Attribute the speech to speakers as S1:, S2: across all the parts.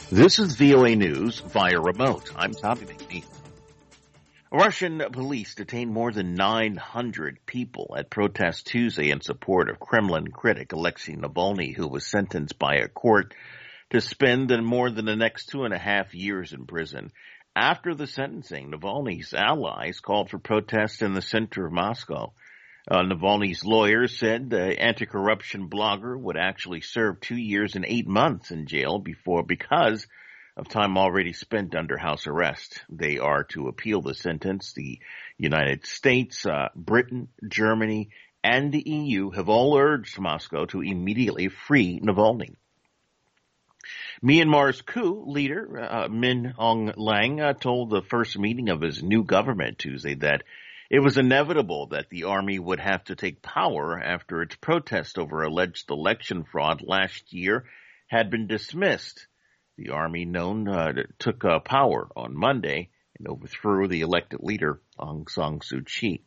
S1: This is VOA News via remote. I'm Tommy McNeil. Russian police detained more than 900 people at protest Tuesday in support of Kremlin critic Alexei Navalny, who was sentenced by a court to spend more than the next 2.5 years in prison. After the sentencing, Navalny's allies called for protests in the center of Moscow. Navalny's lawyers said the anti-corruption blogger would actually serve 2 years and 8 months in jail because of time already spent under house arrest. They are to appeal the sentence. The United States, Britain, Germany, and the EU have all urged Moscow to immediately free Navalny. Myanmar's coup leader, Min Aung Hlaing, told the first meeting of his new government Tuesday that it was inevitable that the army would have to take power after its protest over alleged election fraud last year had been dismissed. The army took power on Monday and overthrew the elected leader, Aung San Suu Kyi.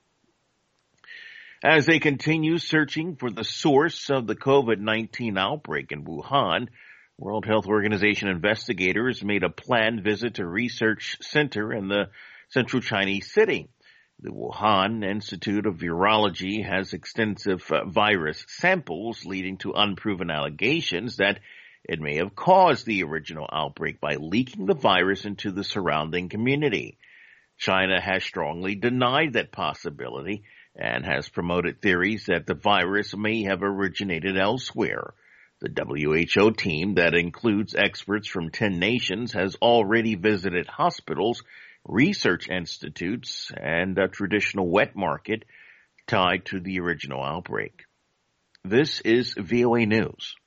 S1: As they continue searching for the source of the COVID-19 outbreak in Wuhan, World Health Organization investigators made a planned visit to a research center in the central Chinese city. The Wuhan Institute of Virology has extensive virus samples, leading to unproven allegations that it may have caused the original outbreak by leaking the virus into the surrounding community. China has strongly denied that possibility and has promoted theories that the virus may have originated elsewhere. The WHO team, that includes experts from 10 nations, has already visited hospitals, research institutes, and a traditional wet market tied to the original outbreak. This is VOA News.